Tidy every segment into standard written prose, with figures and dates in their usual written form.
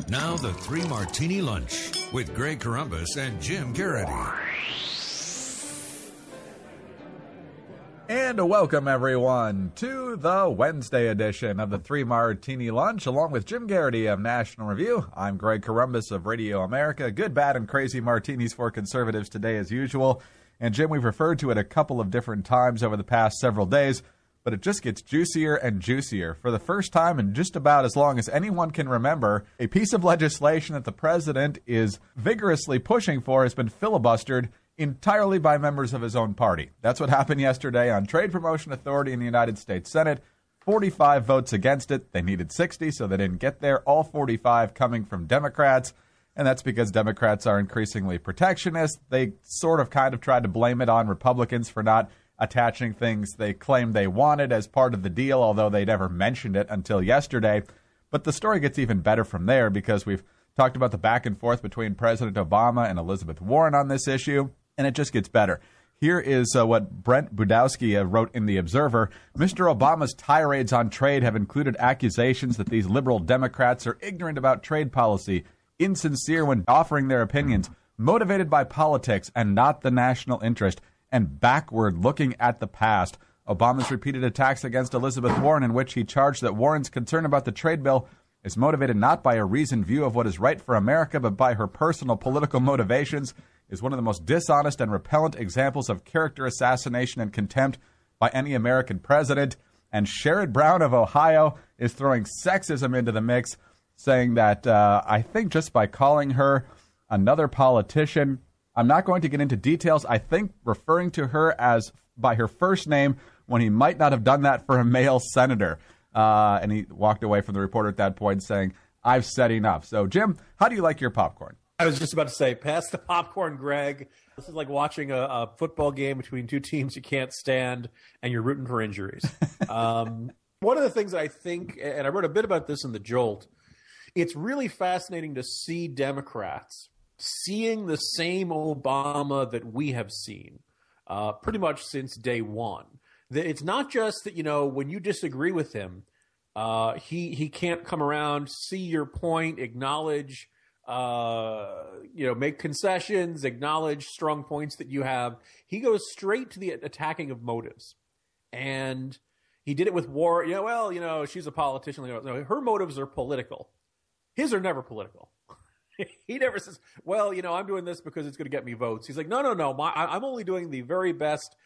Now the Three Martini Lunch with Greg Corombos and Jim Garrity. And welcome, everyone, to the Wednesday edition of the Three Martini Lunch, along with Jim Garrity of National Review. I'm Greg Corombos of Radio America. Good, bad, and crazy martinis for conservatives today, as usual. And, Jim, we've referred to it a couple of different times over the past several days, but it just gets juicier and juicier. For the first time in just about as long as anyone can remember, a piece of legislation that the president is vigorously pushing for has been filibustered entirely by members of his own party. That's what happened yesterday on Trade Promotion Authority in the United States Senate. 45 votes against it. They needed 60, so they didn't get there. All 45 coming from Democrats, and that's because Democrats are increasingly protectionist. They sort of kind of tried to blame it on Republicans for not attaching things they claimed they wanted as part of the deal, although they never mentioned it until yesterday. But the story gets even better from there because we've talked about the back and forth between President Obama and Elizabeth Warren on this issue, and it just gets better. Here is what Brent Budowski wrote in The Observer. Mr. Obama's tirades on trade have included accusations that these liberal Democrats are ignorant about trade policy, insincere when offering their opinions, motivated by politics and not the national interest, and backward looking at the past. Obama's repeated attacks against Elizabeth Warren, in which he charged that Warren's concern about the trade bill is motivated not by a reasoned view of what is right for America, but by her personal political motivations, is one of the most dishonest and repellent examples of character assassination and contempt by any American president. And Sherrod Brown of Ohio is throwing sexism into the mix, saying that I think just by calling her another politician, I'm not going to get into details, I think referring to her as by her first name when he might not have done that for a male senator. And he walked away from the reporter at that point saying, I've said enough. So, Jim, how do you like your popcorn? I was just about to say, pass the popcorn, Greg. This is like watching a football game between two teams you can't stand, and you're rooting for injuries. One of the things I think, and I wrote a bit about this in The Jolt, it's really fascinating to see Democrats seeing the same Obama that we have seen pretty much since day one. It's not just that, when you disagree with him, he can't come around, see your point, acknowledge, make concessions, acknowledge strong points that you have. He goes straight to the attacking of motives. And he did it with Warren. She's a politician. No, her motives are political. His are never political. He never says, I'm doing this because it's going to get me votes. He's like, no. I'm only doing the very best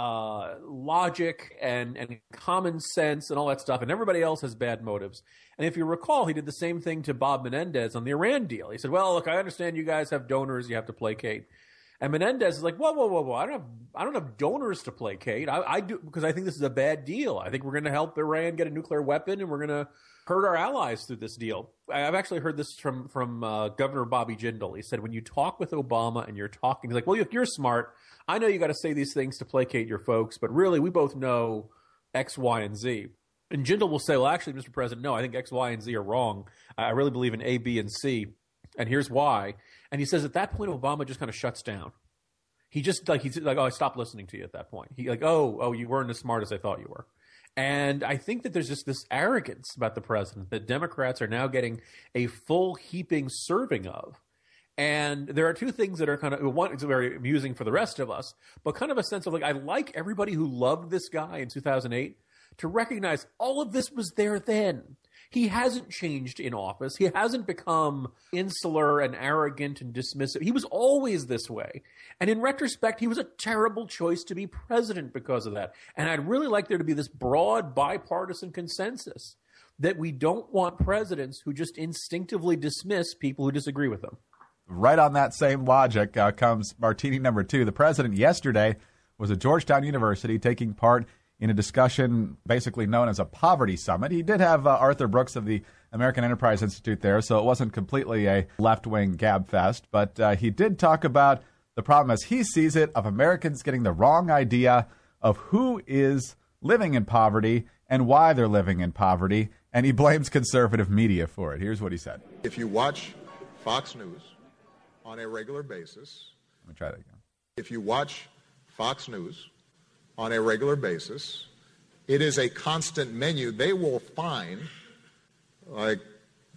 logic and common sense and all that stuff, and everybody else has bad motives. And if you recall, he did the same thing to Bob Menendez on the Iran deal. He said, well, look, I understand you guys have donors you have to placate. And Menendez is like, whoa. I don't have donors to placate. I do because I think this is a bad deal. I think we're going to help Iran get a nuclear weapon, and we're going to hurt our allies through this deal. I've actually heard this from Governor Bobby Jindal. He said, when you talk with Obama and you're talking, he's like, well, if you're smart, I know you got to say these things to placate your folks, but really we both know X, Y, and Z. And Jindal will say, well, actually, Mr. President, no, I think X, Y, and Z are wrong. I really believe in A, B, and C, and here's why. And he says at that point, Obama just kind of shuts down. He's like, oh, I stopped listening to you at that point. He like, oh, you weren't as smart as I thought you were. And I think that there's just this arrogance about the president that Democrats are now getting a full heaping serving of. And there are two things that are kind of, one, it's very amusing for the rest of us, but kind of a sense of like, I like everybody who loved this guy in 2008 to recognize all of this was there then. He hasn't changed in office. He hasn't become insular and arrogant and dismissive. He was always this way. And in retrospect, he was a terrible choice to be president because of that. And I'd really like there to be this broad bipartisan consensus that we don't want presidents who just instinctively dismiss people who disagree with them. Right on that same logic comes Martini number 2. The president yesterday was at Georgetown University taking part in a discussion basically known as a poverty summit. He did have Arthur Brooks of the American Enterprise Institute there, so it wasn't completely a left-wing gab fest. But he did talk about the problem as he sees it of Americans getting the wrong idea of who is living in poverty and why they're living in poverty, and he blames conservative media for it. Here's what he said. If you watch Fox News on a regular basis... Let me try that again. If you watch Fox News on a regular basis, it is a constant menu. They will find like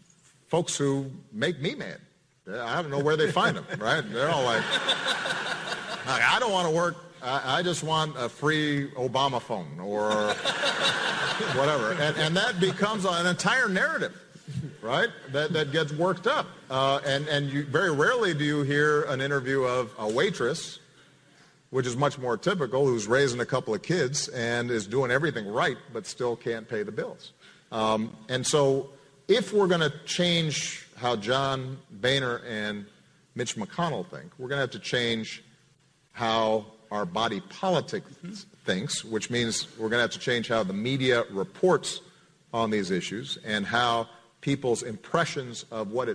folks who make me mad. I don't know where they find them, right? They're all like, I don't want to work. I just want a free Obama phone or whatever. And that becomes an entire narrative, right, that gets worked up. And you very rarely do you hear an interview of a waitress, which is much more typical, who's raising a couple of kids and is doing everything right but still can't pay the bills. And so if we're going to change how John Boehner and Mitch McConnell think, we're going to have to change how our body politic thinks, which means we're going to have to change how the media reports on these issues and how people's impressions of what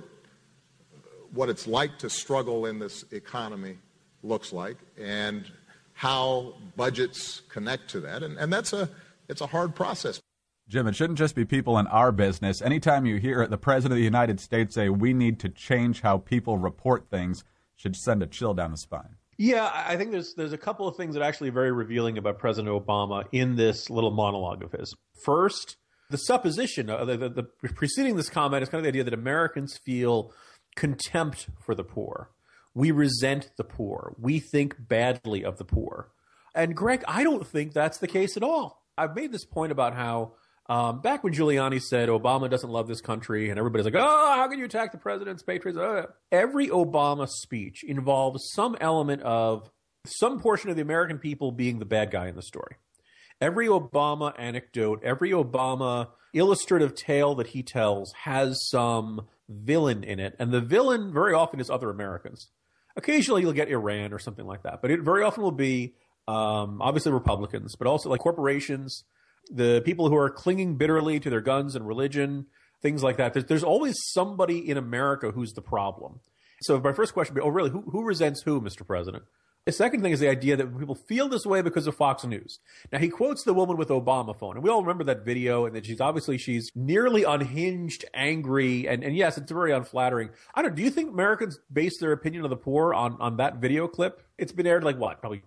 it's like to struggle in this economy looks like and how budgets connect to that. And it's a hard process. Jim, it shouldn't just be people in our business. Anytime you hear the President of the United States say we need to change how people report things, should send a chill down the spine. Yeah, I think there's a couple of things that are actually very revealing about President Obama in this little monologue of his. First, the supposition, the preceding this comment is kind of the idea that Americans feel contempt for the poor. We resent the poor. We think badly of the poor. And Greg, I don't think that's the case at all. I've made this point about how back when Giuliani said Obama doesn't love this country and everybody's like, oh, how can you attack the president's patriots? Every Obama speech involves some element of some portion of the American people being the bad guy in the story. Every Obama anecdote, every Obama illustrative tale that he tells has some villain in it. And the villain very often is other Americans. Occasionally you'll get Iran or something like that. But it very often will be obviously Republicans, but also like corporations, the people who are clinging bitterly to their guns and religion, things like that. There's always somebody in America who's the problem. So my first question would be, oh, really, who resents who, Mr. President? The second thing is the idea that people feel this way because of Fox News. Now, he quotes the woman with Obama phone, and we all remember that video, and that she's nearly unhinged, angry, and yes, it's very unflattering. Do you think Americans base their opinion of the poor on that video clip? It's been aired probably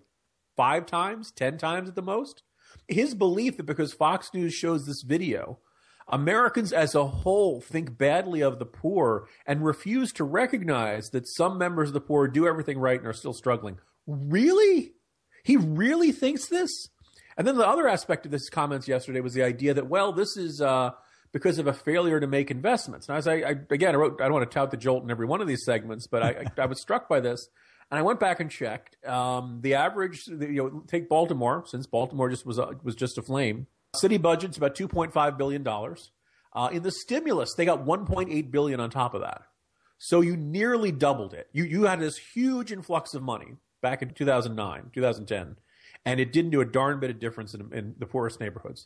5 times, 10 times at the most? His belief that because Fox News shows this video, Americans as a whole think badly of the poor and refuse to recognize that some members of the poor do everything right and are still struggling. Really? He really thinks this? And then the other aspect of this comments yesterday was the idea that, well, this is because of a failure to make investments. Now, as I wrote, I don't want to tout the jolt in every one of these segments, but I was struck by this. And I went back and checked the average. Take Baltimore, since Baltimore was just aflame. City budget's about $2.5 billion. In the stimulus, they got $1.8 billion on top of that. So you nearly doubled it. You had this huge influx of money back in 2009, 2010, and it didn't do a darn bit of difference in the poorest neighborhoods.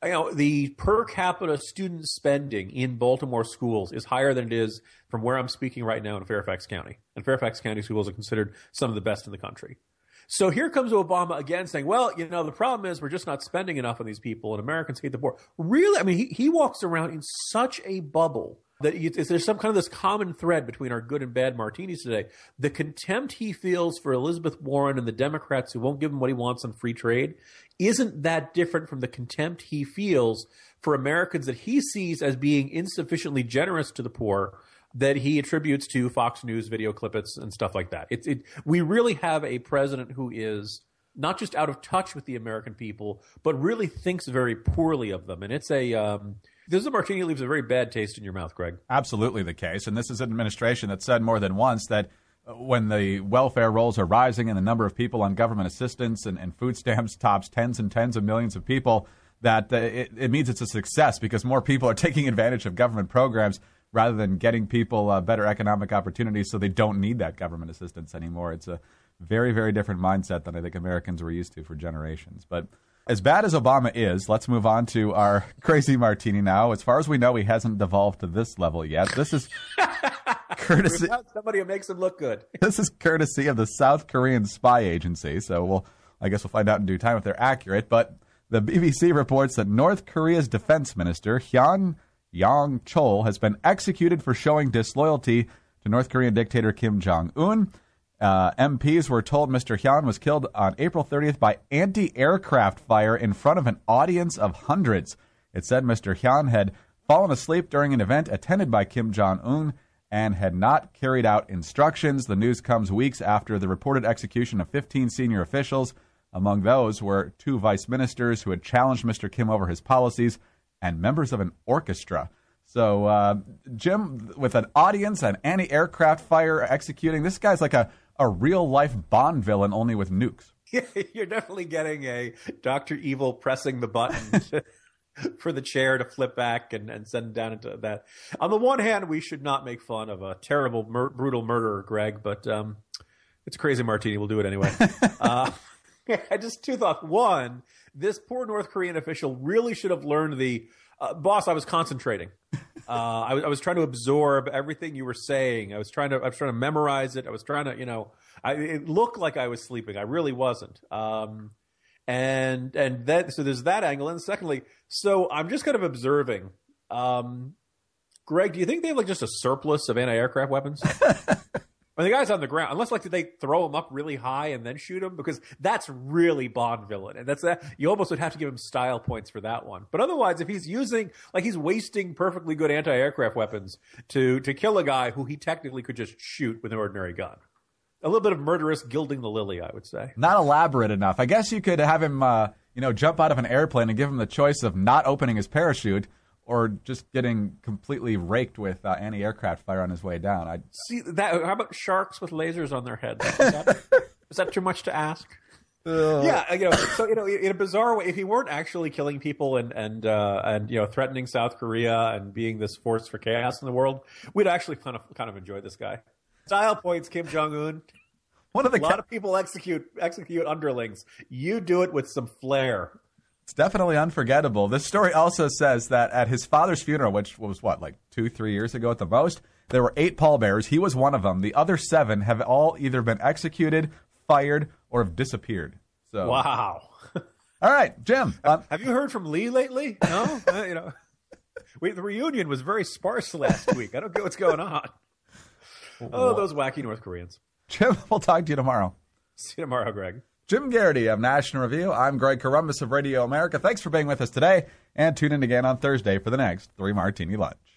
The per capita student spending in Baltimore schools is higher than it is from where I'm speaking right now in Fairfax County. And Fairfax County schools are considered some of the best in the country. So here comes Obama again saying, well, the problem is we're just not spending enough on these people and Americans hate the poor. Really? I mean, he walks around in such a bubble that there's some kind of this common thread between our good and bad martinis today. The contempt he feels for Elizabeth Warren and the Democrats who won't give him what he wants on free trade isn't that different from the contempt he feels for Americans that he sees as being insufficiently generous to the poor that he attributes to Fox News video clippets and stuff like that. We really have a president who is not just out of touch with the American people, but really thinks very poorly of them. And it's this is a martini that leaves a very bad taste in your mouth, Greg. Absolutely the case. And this is an administration that said more than once that when the welfare rolls are rising and the number of people on government assistance and food stamps tops tens and tens of millions of people, that it means it's a success because more people are taking advantage of government programs rather than getting people better economic opportunities so they don't need that government assistance anymore. It's a very, very different mindset than I think Americans were used to for generations. But as bad as Obama is, let's move on to our crazy martini now. As far as we know, he hasn't devolved to this level yet. This is courtesy. Somebody who makes him look good. This is courtesy of the South Korean spy agency. So I guess we'll find out in due time if they're accurate. But the BBC reports that North Korea's defense minister, Hyun Yong-chol, has been executed for showing disloyalty to North Korean dictator Kim Jong-un. MPs were told Mr. Hyun was killed on April 30th by anti-aircraft fire in front of an audience of hundreds. It said Mr. Hyun had fallen asleep during an event attended by Kim Jong-un and had not carried out instructions. The news comes weeks after the reported execution of 15 senior officials. Among those were 2 vice ministers who had challenged Mr. Kim over his policies and members of an orchestra. So, Jim, with an audience, an anti-aircraft fire executing, this guy's like a real-life Bond villain, only with nukes. You're definitely getting a Dr. Evil pressing the button for the chair to flip back and send down into that. On the one hand, we should not make fun of a terrible, brutal murderer, Greg, but it's a crazy martini. We'll do it anyway. Just 2 thoughts. One, this poor North Korean official really should have learned the boss, I was concentrating. I was trying to absorb everything you were saying. I was trying to memorize it. I was trying to, it looked like I was sleeping. I really wasn't. And that, so there's that angle. And secondly, so I'm just kind of observing. Greg, do you think they have like just a surplus of anti-aircraft weapons? I mean, the guy's on the ground, unless like did they throw him up really high and then shoot him? Because that's really Bond villain, and that's that. You almost would have to give him style points for that one. But otherwise, if he's using he's wasting perfectly good anti-aircraft weapons to kill a guy who he technically could just shoot with an ordinary gun, a little bit of murderous gilding the lily, I would say. Not elaborate enough. I guess you could have him, jump out of an airplane and give him the choice of not opening his parachute or just getting completely raked with anti-aircraft fire on his way down. See that? How about sharks with lasers on their heads? Is that too much to ask? Yeah, So in a bizarre way, if he weren't actually killing people and threatening South Korea and being this force for chaos in the world, we'd actually kind of enjoy this guy. Style points, Kim Jong-un. A lot of people execute underlings. You do it with some flair. It's definitely unforgettable. This story also says that at his father's funeral, which was 2-3 years ago at the most, there were 8 pallbearers. He was one of them. The other 7 have all either been executed, fired, or have disappeared. So, wow. All right, Jim. Have you heard from Lee lately? No? The reunion was very sparse last week. I don't get what's going on. Oh, those wacky North Koreans. Jim, we'll talk to you tomorrow. See you tomorrow, Greg. Jim Garrity of National Review. I'm Greg Corombos of Radio America. Thanks for being with us today, and tune in again on Thursday for the next 3 Martini Lunch.